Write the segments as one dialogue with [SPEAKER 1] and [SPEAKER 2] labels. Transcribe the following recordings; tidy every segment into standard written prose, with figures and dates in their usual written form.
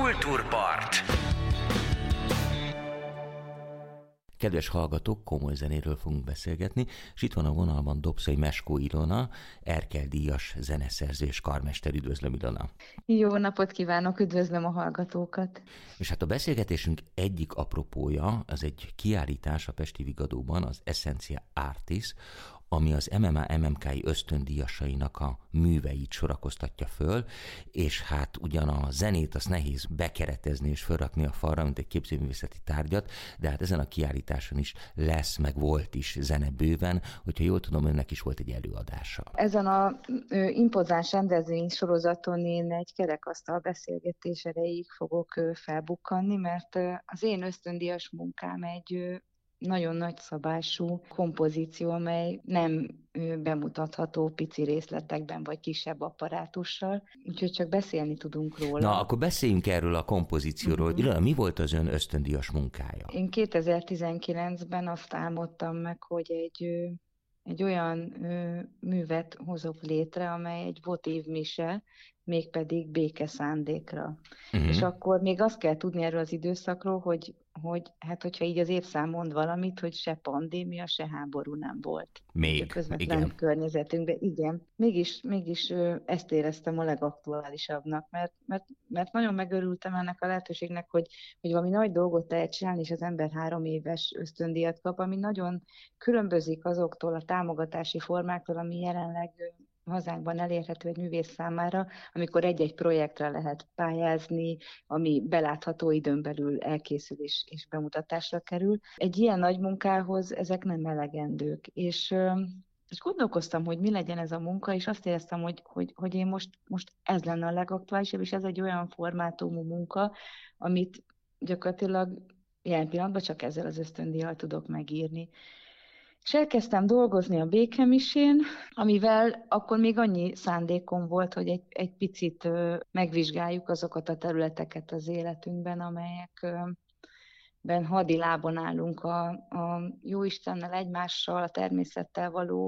[SPEAKER 1] Kultúrpart. Kedves hallgatók, komoly zenéről fogunk beszélgetni, és itt van a vonalban Dobszai Meskó Ilona, Erkel-díjas zeneszerző és karmester. Üdvözlöm, Ilona!
[SPEAKER 2] Jó napot kívánok, üdvözlöm a hallgatókat!
[SPEAKER 1] És hát a beszélgetésünk egyik apropója, az egy kiállítás a Pesti Vigadóban, az Essentia Artis, ami az MMA-MMK-i ösztöndíjasainak a műveit sorakoztatja föl, és hát ugyan a zenét azt nehéz bekeretezni és felrakni a falra, mint egy képzőművészeti tárgyat, de hát ezen a kiállításon is lesz, meg volt is zene bőven, hogyha jól tudom, önnek is volt egy előadása.
[SPEAKER 2] Ezen a impozáns rendezvény sorozaton én egy kerekasztal beszélgetés erejéig fogok felbukkanni, mert az én ösztöndíjas munkám egy nagyon nagy szabású kompozíció, amely nem bemutatható pici részletekben, vagy kisebb apparátussal, úgyhogy csak beszélni tudunk róla.
[SPEAKER 1] Na, akkor beszéljünk erről a kompozícióról. Ilona, mi volt az ön ösztöndíjas munkája?
[SPEAKER 2] Én 2019-ben azt álmodtam meg, hogy egy olyan művet hozok létre, amely egy votív mise, mégpedig béke szándékra. És akkor még azt kell tudni erről az időszakról, hogy hát hogyha így az évszám mond valamit, hogy se pandémia, se háború nem volt.
[SPEAKER 1] Még,
[SPEAKER 2] a közvetlen környezetünkben. Igen. Mégis ezt éreztem a legaktuálisabbnak, mert nagyon megörültem ennek a lehetőségnek, hogy valami nagy dolgot lehet csinálni, és az ember 3 éves ösztöndíjat kap, ami nagyon különbözik azoktól a támogatási formáktól, ami jelenleg hazánkban elérhető egy művész számára, amikor egy-egy projektre lehet pályázni, ami belátható időn belül elkészül és bemutatásra kerül. Egy ilyen nagy munkához ezek nem elegendők. És gondolkoztam, hogy mi legyen ez a munka, és azt éreztem, hogy én most ez lenne a legaktuálisabb, és ez egy olyan formátumú munka, amit gyakorlatilag jelen pillanatban csak ezzel az ösztöndíjjal tudok megírni. És elkezdtem dolgozni a békemisén, amivel akkor még annyi szándékom volt, hogy egy picit megvizsgáljuk azokat a területeket az életünkben, amelyekben hadilábon állunk a Jóistennel, egymással, a természettel való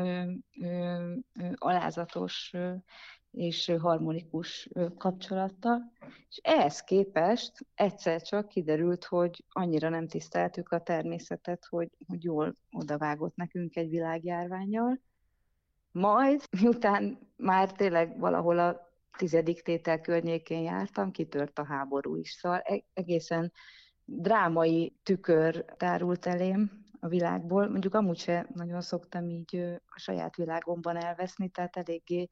[SPEAKER 2] alázatos és harmonikus kapcsolattal. És ehhez képest egyszer csak kiderült, hogy annyira nem tiszteltük a természetet, hogy jól odavágott nekünk egy világjárvánnyal. Majd, miután már tényleg valahol a 10. tétel környékén jártam, kitört a háború is. Szóval egészen drámai tükör tárult elém a világból. Mondjuk amúgy sem nagyon szoktam így a saját világomban elveszni, tehát eléggé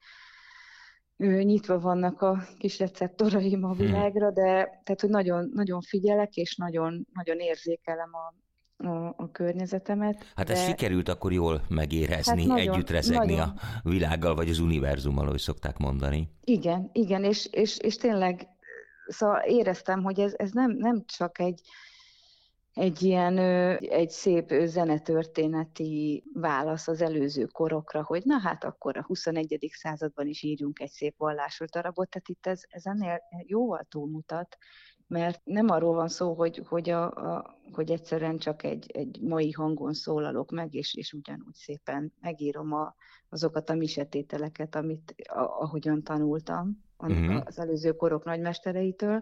[SPEAKER 2] nyitva vannak a kis receptoraim a világra, de tehát, hogy nagyon, nagyon figyelek, és nagyon, nagyon érzékelem a környezetemet.
[SPEAKER 1] Hát ezt sikerült akkor jól megérezni, hát együtt rezegni a világgal, vagy az univerzummal, ahogy szokták mondani.
[SPEAKER 2] Igen, és tényleg szóval éreztem, hogy ez nem csak egy ilyen egy szép zenetörténeti válasz az előző korokra, hogy na hát akkor a 21. században is írjunk egy szép vallásos darabot, tehát itt ez ennél jóval túlmutat, mert nem arról van szó, hogy egyszerűen csak egy mai hangon szólalok meg, és ugyanúgy szépen megírom azokat a misetételeket, ahogyan tanultam az előző korok nagymestereitől,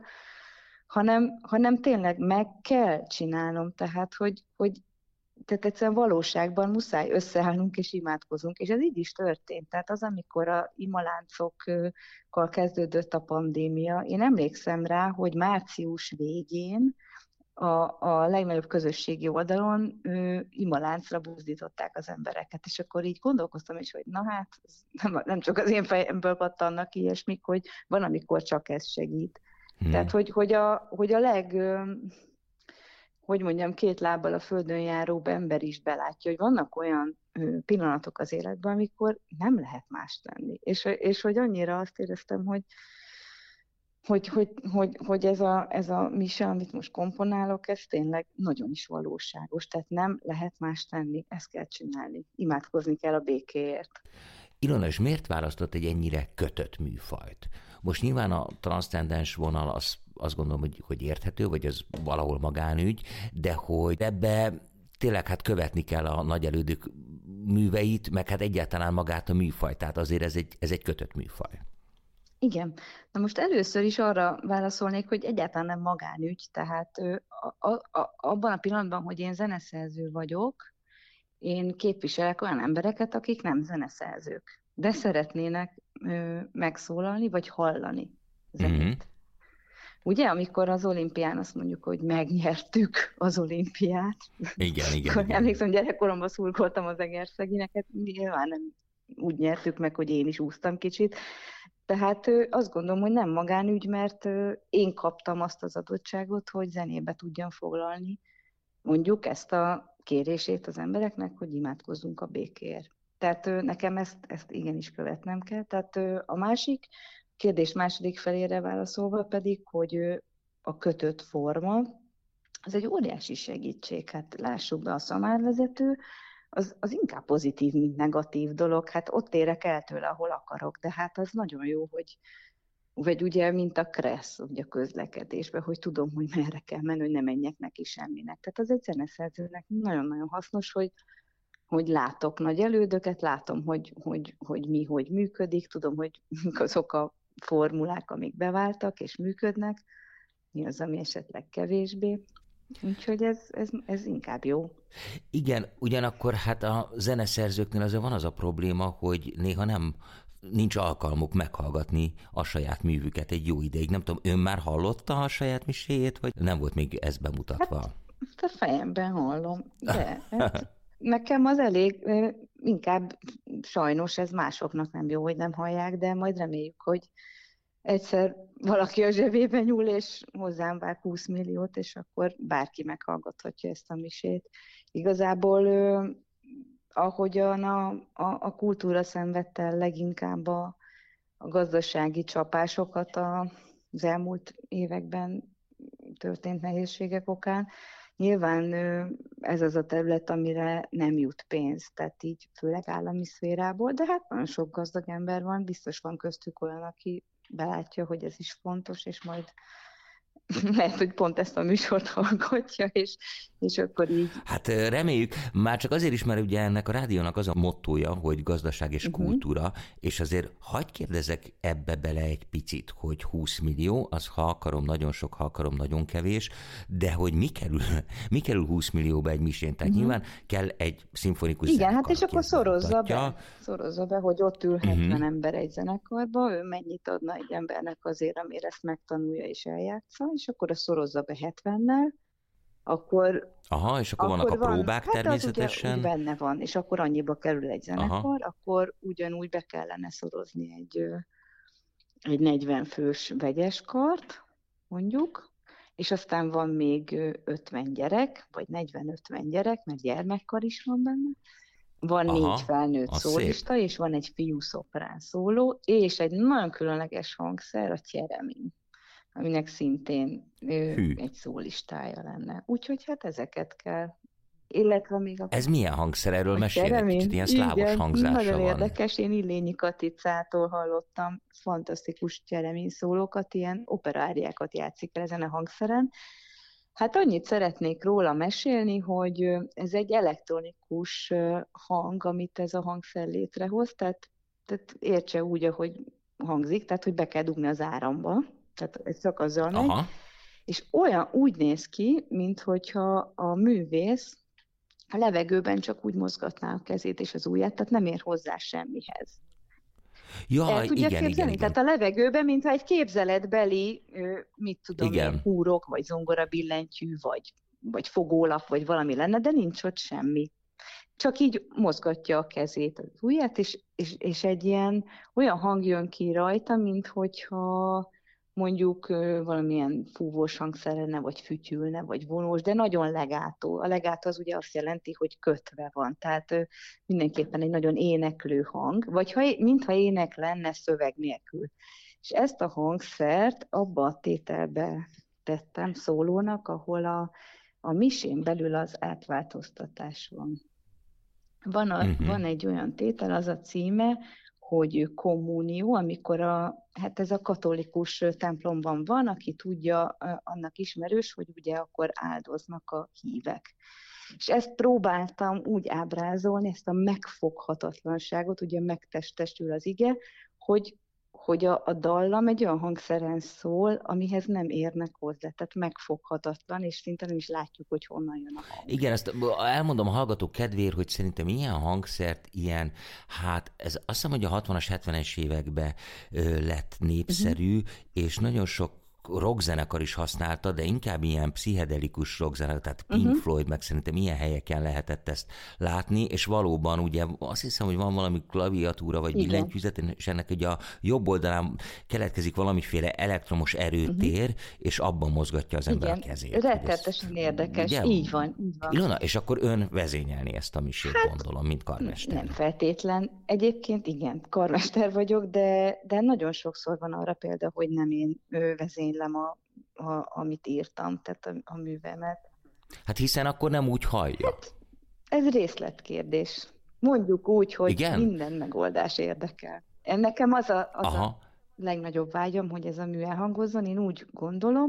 [SPEAKER 2] hanem tényleg meg kell csinálnom, tehát tehát egyszerűen valóságban muszáj összeállnunk és imádkozunk, és ez így is történt. Tehát az, amikor a imaláncokkal kezdődött a pandémia, én emlékszem rá, hogy március végén a legnagyobb közösségi oldalon imaláncra buzdították az embereket, és akkor így gondolkoztam is, hogy na hát, nem csak az én fejemből pattannak ilyesmik, hogy van, amikor csak ez segít. Tehát, hogy a hogy mondjam, 2 lábbal a földön járó ember is belátja, hogy vannak olyan pillanatok az életben, amikor nem lehet más tenni. És hogy annyira azt éreztem, hogy ez a mise, amit most komponálok, ez tényleg nagyon is valóságos. Tehát nem lehet más tenni, ezt kell csinálni. Imádkozni kell a békéért.
[SPEAKER 1] Ilona, és miért választott egy ennyire kötött műfajt? Most nyilván a transzcendens vonal azt gondolom, hogy érthető, vagy ez valahol magánügy, de hogy ebbe tényleg hát követni kell a nagy elődök műveit, meg hát egyáltalán magát a műfajt, tehát azért ez egy kötött műfaj.
[SPEAKER 2] Igen. Na most először is arra válaszolnék, hogy egyáltalán nem magánügy, tehát abban a pillanatban, hogy én zeneszerző vagyok, én képviselek olyan embereket, akik nem zeneszerzők, de szeretnének megszólalni, vagy hallani
[SPEAKER 1] Uh-huh.
[SPEAKER 2] zenét. Ugye, amikor az olimpián azt mondjuk, hogy megnyertük az olimpiát,
[SPEAKER 1] Igen, igen,
[SPEAKER 2] akkor
[SPEAKER 1] igen.
[SPEAKER 2] emlékszem, gyerekkoromban szurkoltam az Egerszegineket, nyilván nem úgy nyertük meg, hogy én is úsztam kicsit. Tehát azt gondolom, hogy nem magánügy, mert én kaptam azt az adottságot, hogy zenébe tudjam foglalni mondjuk ezt a kérését az embereknek, hogy imádkozzunk a békéért. Tehát nekem ezt igenis követnem kell. Tehát a másik kérdés második felére válaszolva pedig, hogy a kötött forma, az egy óriási segítség. Hát lássuk be, a szamárvezető, az inkább pozitív, mint negatív dolog. Hát ott érek el tőle, ahol akarok, de hát az nagyon jó, hogy vagy ugye, mint a kressz, ugye a közlekedésben, hogy tudom, hogy merre kell menni, hogy ne menjek neki semminek. Tehát az egy zeneszerzőnek nagyon-nagyon hasznos, hogy látok nagy elődöket, látom, hogy mi hogy működik, tudom, hogy mik azok a formulák, amik beváltak és működnek, mi az, ami esetleg kevésbé. Úgyhogy ez inkább jó.
[SPEAKER 1] Igen, ugyanakkor hát a zeneszerzőknél azért van az a probléma, hogy néha nincs alkalmuk meghallgatni a saját művüket egy jó ideig. Nem tudom, ön már hallotta a saját miséjét, vagy nem volt még ez bemutatva?
[SPEAKER 2] Hát a fejemben hallom, de hát nekem az elég, inkább sajnos ez másoknak nem jó, hogy nem hallják, de majd reméljük, hogy egyszer valaki a zsebébe nyúl, és hozzám vág 20 milliót, és akkor bárki meghallgathatja ezt a misét. Igazából ahogyan a kultúra szenvedte el leginkább a gazdasági csapásokat az elmúlt években történt nehézségek okán, nyilván ez az a terület, amire nem jut pénz, tehát így főleg állami szférából, de hát nagyon sok gazdag ember van, biztos van köztük olyan, aki belátja, hogy ez is fontos, és majd lehet, hogy pont ezt a műsort hallgatja, és akkor így...
[SPEAKER 1] Hát reméljük, már csak azért is, mert ugye ennek a rádiónak az a mottója, hogy gazdaság és kultúra, és azért hagyj kérdezek ebbe bele egy picit, hogy 20 millió, az ha akarom nagyon sok, ha akarom nagyon kevés, de hogy mi kerül 20 millióba egy misén? Tehát nyilván kell egy szimfonikus
[SPEAKER 2] igen,
[SPEAKER 1] zenekar,
[SPEAKER 2] hát és akkor szorozza be, hogy ott ül 70 ember egy zenekarba, ő mennyit adna egy embernek azért, amire ezt megtanulja és eljátsza, és akkor a szorozza be 70-nel, akkor...
[SPEAKER 1] Aha, és akkor vannak a próbák
[SPEAKER 2] hát
[SPEAKER 1] természetesen.
[SPEAKER 2] Az ugye úgy benne van, és akkor annyiba kerül egy zenekar, akkor ugyanúgy be kellene szorozni egy 40 fős vegyes kart, mondjuk, és aztán van még 50 gyerek, vagy 40-50 gyerek, mert gyermekkar is van benne. Van 4 felnőtt szólista, és van egy fiú szoprán szóló, és egy nagyon különleges hangszer, a cseremin, aminek szintén egy szólistája lenne. Úgyhogy hát ezeket kell. Illetve még
[SPEAKER 1] Ez milyen hangszer? Erről mesélj egy kicsit, ilyen szlávos hangzása
[SPEAKER 2] nagyon
[SPEAKER 1] van.
[SPEAKER 2] érdekes, én Illényi Katicától hallottam fantasztikus cseremin szólókat, ilyen operaáriákat játszik el ezen a hangszeren. Hát annyit szeretnék róla mesélni, hogy ez egy elektronikus hang, amit ez a hangszer létrehoz, tehát értse úgy, ahogy hangzik, tehát hogy be kell dugni az áramba, tehát ez csak azzal megy, és úgy néz ki, minthogyha a művész a levegőben csak úgy mozgatná a kezét és az ujját, tehát nem ér hozzá semmihez.
[SPEAKER 1] Ja,
[SPEAKER 2] el tudja képzelni? Tehát a levegőben, mintha egy képzeletbeli, húrok, vagy zongorabillentyű, vagy fogólap, vagy valami lenne, de nincs ott semmi. Csak így mozgatja a kezét, az ujját, és egy ilyen olyan hang jön ki rajta, minthogyha mondjuk valamilyen fúvós hangszer lenne, vagy fütyülne, vagy vonós, de nagyon legátó. A legátó az ugye azt jelenti, hogy kötve van, tehát mindenképpen egy nagyon éneklő hang, vagy mintha ének lenne szöveg nélkül. És ezt a hangszert abba a tételbe tettem szólónak, ahol a misén belül az átváltoztatás van. Van egy olyan tétel, az a címe, hogy kommunió, amikor ez a katolikus templomban van, aki tudja, annak ismerős, hogy ugye akkor áldoznak a hívek. És ezt próbáltam úgy ábrázolni, ezt a megfoghatatlanságot, ugye megtestesül az ige, hogy a dallam egy olyan hangszeren szól, amihez nem érnek hozzá, tehát megfoghatatlan, és szinte nem is látjuk, hogy honnan jön a hang.
[SPEAKER 1] Igen, ezt elmondom a hallgatók kedvéért, hogy szerintem ilyen hangszert, hát ez azt hiszem, hogy a 60-as, 70-es években lett népszerű, és nagyon sok rockzenekar is használta, de inkább ilyen pszichedelikus rockzenekar, tehát Pink Floyd, meg szerintem ilyen helyeken lehetett ezt látni, és valóban ugye azt hiszem, hogy van valami klaviatúra, vagy billentyűzet, és ennek ugye a jobb oldalán keletkezik valamiféle elektromos erőtér, és abban mozgatja az ember a kezét.
[SPEAKER 2] Rettetesen érdekes, ugye? Így van.
[SPEAKER 1] Ilona, és akkor ön vezényelni ezt a misét, gondolom, mint karmester.
[SPEAKER 2] Nem feltétlen. Egyébként igen, karmester vagyok, de nagyon sokszor van arra példa, hogy nem én vezénylem amit írtam, tehát a művemet.
[SPEAKER 1] Hát hiszen akkor nem úgy hallja.
[SPEAKER 2] Hát, ez részletkérdés. Mondjuk úgy, hogy igen? Minden megoldás érdekel. Nekem az a legnagyobb vágyam, hogy ez a mű elhangozzon. Én úgy gondolom,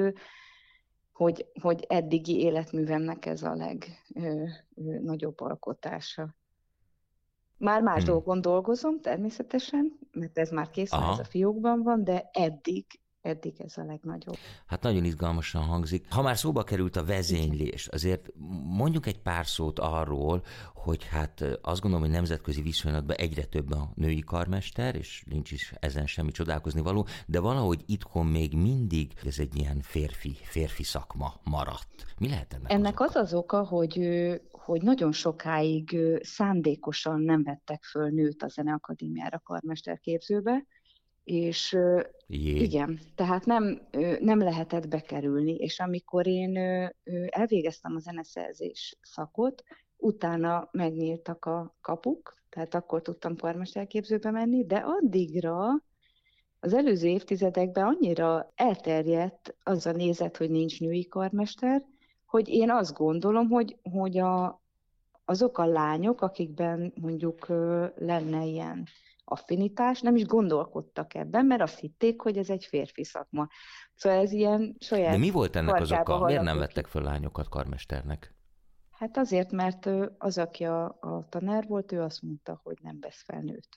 [SPEAKER 2] hogy eddigi életművemnek ez a legnagyobb alkotása. Már más dolgon dolgozom, természetesen, mert ez már kész, ez a fiókban van, de eddig ez a legnagyobb.
[SPEAKER 1] Hát nagyon izgalmasan hangzik. Ha már szóba került a vezénylés, azért mondjuk egy pár szót arról, hogy hát azt gondolom, hogy nemzetközi viszonylatban egyre több a női karmester, és nincs is ezen semmi csodálkozni való, de valahogy itthon még mindig ez egy ilyen férfi szakma maradt. Mi lehet ennek
[SPEAKER 2] az oka, hogy nagyon sokáig szándékosan nem vettek föl nőt a Zeneakadémiára karmesterképzőbe, és igen, tehát nem lehetett bekerülni, és amikor én elvégeztem a zeneszerzés szakot, utána megnyíltak a kapuk, tehát akkor tudtam karmesterképzőbe menni, de addigra az előző évtizedekben annyira elterjedt az a nézet, hogy nincs női karmester, hogy én azt gondolom, hogy azok a lányok, akikben mondjuk lenne ilyen affinitás, nem is gondolkodtak ebben, mert azt hitték, hogy ez egy férfi szakma. Szóval ez ilyen saját...
[SPEAKER 1] De mi volt ennek az oka? Miért nem vettek föl lányokat karmesternek?
[SPEAKER 2] Hát azért, mert az, aki a tanár volt, ő azt mondta, hogy nem vesz fel nőt.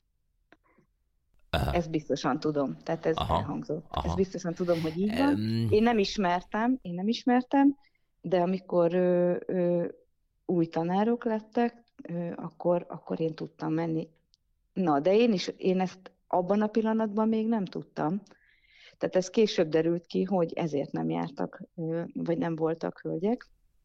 [SPEAKER 2] Ezt biztosan tudom, tehát ez elhangzott. Ezt biztosan tudom, hogy így van. Én nem ismertem, de amikor új tanárok lettek, akkor én tudtam menni. Na, de én ezt abban a pillanatban még nem tudtam. Tehát ez később derült ki, hogy ezért nem jártak, vagy nem voltak hölgyek.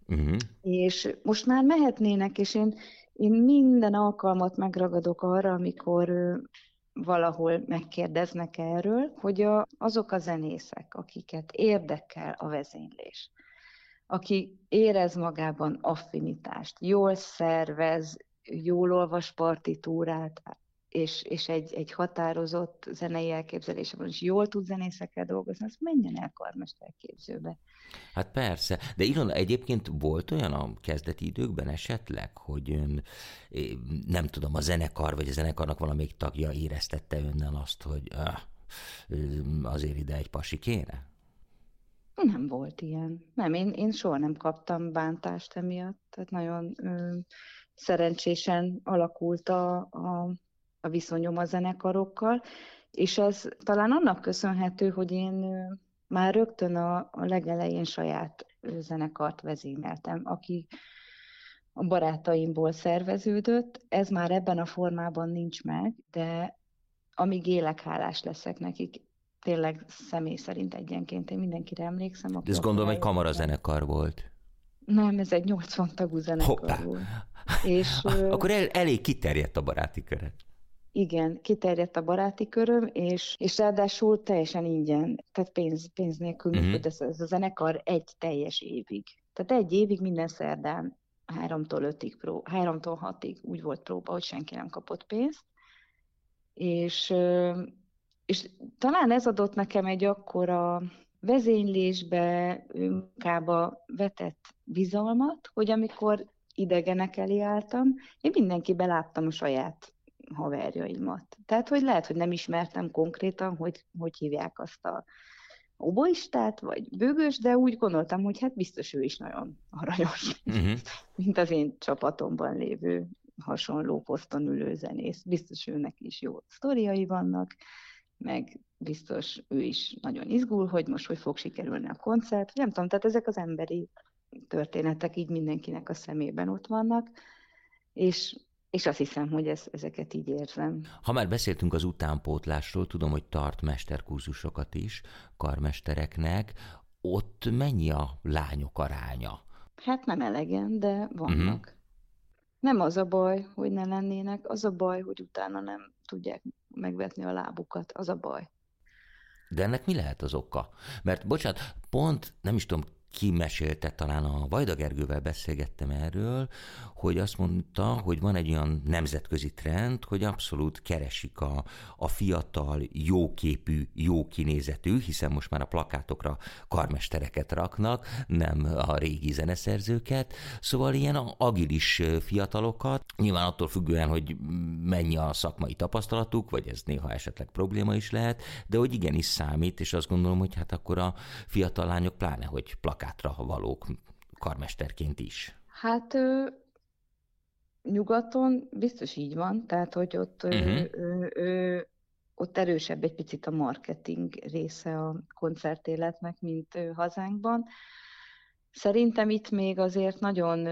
[SPEAKER 2] És most már mehetnének, és én minden alkalmat megragadok arra, amikor valahol megkérdeznek erről, hogy azok a zenészek, akiket érdekel a vezénylés, aki érez magában affinitást, jól szervez, jól olvas partitúrát, és egy határozott zenei elképzelésében is jól tud zenészekkel dolgozni, az menjen el karmesterképzőbe.
[SPEAKER 1] Hát persze, de Ilona, egyébként volt olyan a kezdeti időkben esetleg, hogy ön, nem tudom, a zenekar, vagy a zenekarnak valamelyik tagja éreztette önnel azt, hogy azért ide egy pasi kéne?
[SPEAKER 2] Nem volt ilyen. Nem, én soha nem kaptam bántást emiatt, tehát nagyon szerencsésen alakult a viszonyom a zenekarokkal, és ez talán annak köszönhető, hogy én már rögtön a legelején saját zenekart vezényeltem, aki a barátaimból szerveződött. Ez már ebben a formában nincs meg, de amíg élek, hálás leszek nekik. Tényleg személy szerint egyenként én mindenkire emlékszem.
[SPEAKER 1] De ezt gondolom, egy kamarazenekar volt.
[SPEAKER 2] Nem, ez egy 80 tagú zenekar volt. És,
[SPEAKER 1] akkor elég kiterjedt a baráti köret.
[SPEAKER 2] Igen, kiterjedt a baráti köröm, és ráadásul teljesen ingyen, tehát pénz nélkül működött ez a zenekar egy teljes évig. Tehát egy évig minden szerdán 3-tól 6-ig úgy volt próba, hogy senki nem kapott pénzt. És talán ez adott nekem egy akkora vezénylésbe, munkába vetett bizalmat, hogy amikor idegenek elé álltam, én mindenkiben láttam a saját haverjaimat. Tehát, hogy lehet, hogy nem ismertem konkrétan, hogy hívják azt a oboistát, vagy bőgös, de úgy gondoltam, hogy hát biztos ő is nagyon aranyos, mint az én csapatomban lévő hasonló poszton ülő zenész. Biztos őnek is jó sztoriai vannak, meg biztos ő is nagyon izgul, hogy most hogy fog sikerülni a koncert. Nem tudom, tehát ezek az emberi történetek így mindenkinek a szemében ott vannak, és azt hiszem, hogy ezeket így érzem.
[SPEAKER 1] Ha már beszéltünk az utánpótlásról, tudom, hogy tart mesterkurzusokat is karmestereknek. Ott mennyi a lányok aránya?
[SPEAKER 2] Hát nem elegen, de vannak. Nem az a baj, hogy ne lennének, az a baj, hogy utána nem tudják megvetni a lábukat, az a baj.
[SPEAKER 1] De ennek mi lehet az oka? Mert bocsánat, pont nem is tudom, ki mesélte, talán a Vajda Gergővel beszélgettem erről, hogy azt mondta, hogy van egy olyan nemzetközi trend, hogy abszolút keresik a fiatal, jóképű, jó kinézetű, hiszen most már a plakátokra karmestereket raknak, nem a régi zeneszerzőket, szóval ilyen agilis fiatalokat, nyilván attól függően, hogy mennyi a szakmai tapasztalatuk, vagy ez néha esetleg probléma is lehet, de hogy igenis számít, és azt gondolom, hogy hát akkor a fiatal lányok pláne, hogy plakátra valók karmesterként is.
[SPEAKER 2] Hát nyugaton biztos így van, tehát hogy ott, ott erősebb egy picit a marketing része a koncertéletnek, mint hazánkban. Szerintem itt még azért nagyon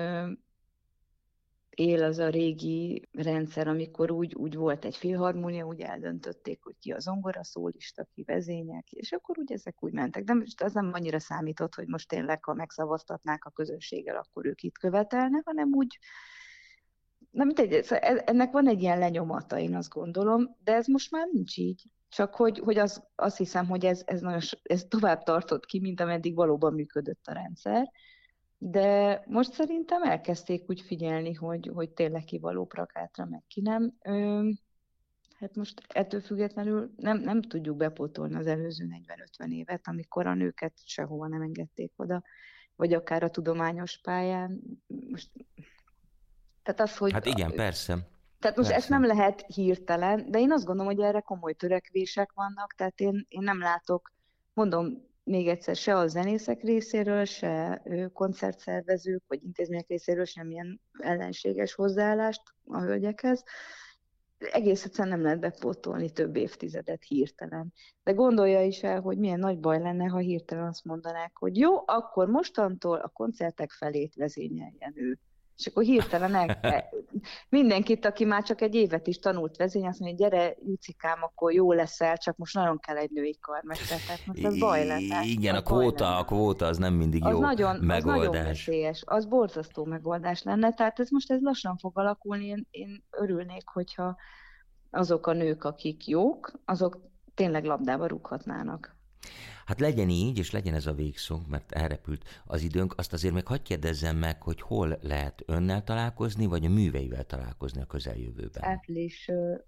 [SPEAKER 2] él az a régi rendszer, amikor úgy volt egy filharmónia, úgy eldöntötték, hogy ki a zongoraszólista, ki vezényel ki, és akkor úgy ezek úgy mentek. De most az nem annyira számított, hogy most tényleg, ha megszavaztatnák a közönséggel, akkor ők itt követelnek, hanem úgy, nem mindegy, ennek van egy ilyen lenyomata, én azt gondolom, de ez most már nincs így. Csak hogy azt hiszem, hogy ez tovább tartott ki, mint ameddig valóban működött a rendszer. De most szerintem elkezdték úgy figyelni, hogy tényleg ki való plakátra, meg ki nem. Hát most ettől függetlenül nem tudjuk bepótolni az előző 40-50 évet, amikor a nőket sehova nem engedték oda, vagy akár a tudományos pályán. Most, tehát az, hogy...
[SPEAKER 1] Hát igen, persze.
[SPEAKER 2] Tehát most ezt nem lehet hirtelen, de én azt gondolom, hogy erre komoly törekvések vannak, tehát én nem látok, mondom, még egyszer, se a zenészek részéről, se koncertszervezők, vagy intézmények részéről semmilyen ellenséges hozzáállást a hölgyekhez. Egész egyszerűen nem lehet bepótolni több évtizedet hirtelen. De gondolja is el, hogy milyen nagy baj lenne, ha hirtelen azt mondanák, hogy jó, akkor mostantól a koncertek felét vezényeljen ő. És akkor hirtelen mindenkit, aki már csak egy évet is tanult vezény, azt mondja, gyere, Jucikám, akkor jó leszel, csak most nagyon kell egy női karmester. Tehát most ez baj lenne.
[SPEAKER 1] Igen, a kvóta az nem mindig jó megoldás.
[SPEAKER 2] Az nagyon veszélyes, az borzasztó megoldás lenne. Tehát ez lassan fog alakulni. Én örülnék, hogyha azok a nők, akik jók, azok tényleg labdába rúghatnának.
[SPEAKER 1] Hát legyen így, és legyen ez a végszó, mert elrepült az időnk. Azt azért még hadd kérdezzem meg, hogy hol lehet önnel találkozni, vagy a műveivel találkozni a közeljövőben.
[SPEAKER 2] Április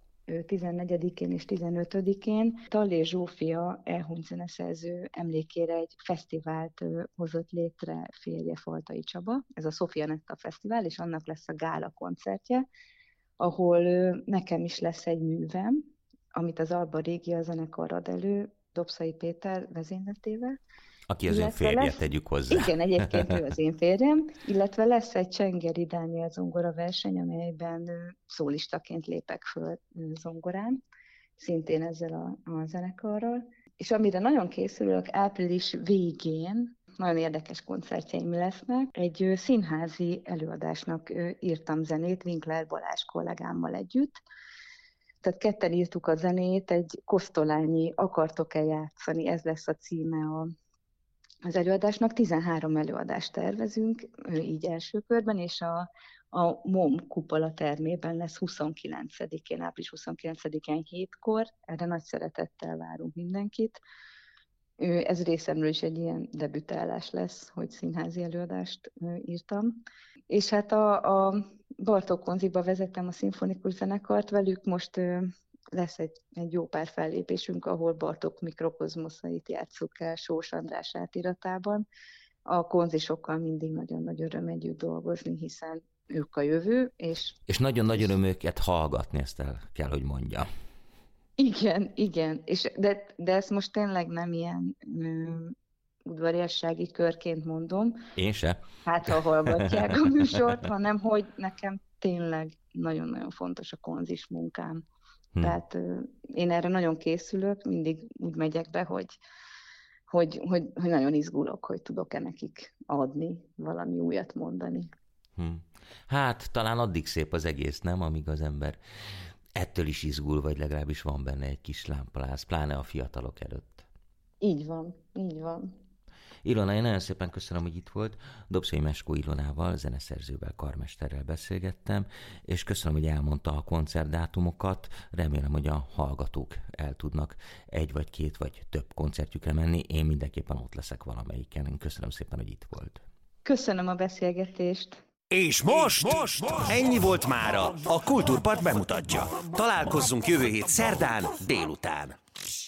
[SPEAKER 2] 14-én és 15-én Tallé Zsófia elhunyt zeneszerző emlékére egy fesztivált hozott létre férje, Faltai Csaba. Ez a Sofia Netta Fesztivál, és annak lesz a gála koncertje, ahol nekem is lesz egy művem, amit az Alba Régia zenekar ad elő, Dobszai Péter vezényletével.
[SPEAKER 1] Aki az ön férje, tegyük hozzá.
[SPEAKER 2] Igen, egyébként ő az én férjem, illetve lesz egy Csengeri Dániel zongora verseny, amelyben szólistaként lépek föl zongorán, szintén ezzel a zenekarral. És amire nagyon készülök, április végén nagyon érdekes koncertjeim lesznek. Egy színházi előadásnak írtam zenét Winkler Balázs kollégámmal együtt. Tehát ketten írtuk a zenét, egy Kosztolányi Akartok-e játszani, ez lesz a címe az előadásnak. 13 előadást tervezünk, így első körben, és a MOM kupola termében lesz 29-én, április 29-én 7-kor. Erre nagy szeretettel várunk mindenkit. Ez részemről is egy ilyen debütálás lesz, hogy színházi előadást írtam. És hát a Bartók Konziba vezettem a szimfonikus zenekart, velük most lesz egy jó pár fellépésünk, ahol Bartók mikrokozmoszait játsszuk el Sós András átiratában. A konzisokkal mindig nagyon nagy öröm együtt dolgozni, hiszen ők a jövő. És
[SPEAKER 1] nagyon nagy öröm őket hallgatni, ezt el kell, hogy mondja.
[SPEAKER 2] Igen, de ezt most tényleg nem ilyen udvariassági körként mondom.
[SPEAKER 1] Én se.
[SPEAKER 2] Hát, ha hallgatják a műsort, hanem hogy nekem tényleg nagyon-nagyon fontos a konzis munkám. Tehát én erre nagyon készülök, mindig úgy megyek be, hogy nagyon izgulok, hogy tudok-e nekik adni, valami újat mondani.
[SPEAKER 1] Hát talán addig szép az egész, nem? Amíg az ember ettől is izgul, vagy legalábbis van benne egy kis lámpaláz, pláne a fiatalok előtt.
[SPEAKER 2] Így van, így van.
[SPEAKER 1] Ilona, én nagyon szépen köszönöm, hogy itt volt. Dobszai Meskó Ilonával, zeneszerzővel, karmesterrel beszélgettem, és köszönöm, hogy elmondta a koncertdátumokat. Remélem, hogy a hallgatók el tudnak egy vagy két vagy több koncertjükre menni. Én mindenképpen ott leszek valamelyiken. Én köszönöm szépen, hogy itt volt.
[SPEAKER 2] Köszönöm a beszélgetést.
[SPEAKER 3] És most ennyi volt mára. A Kultúrpart bemutatja. Találkozzunk jövő hét szerdán délután.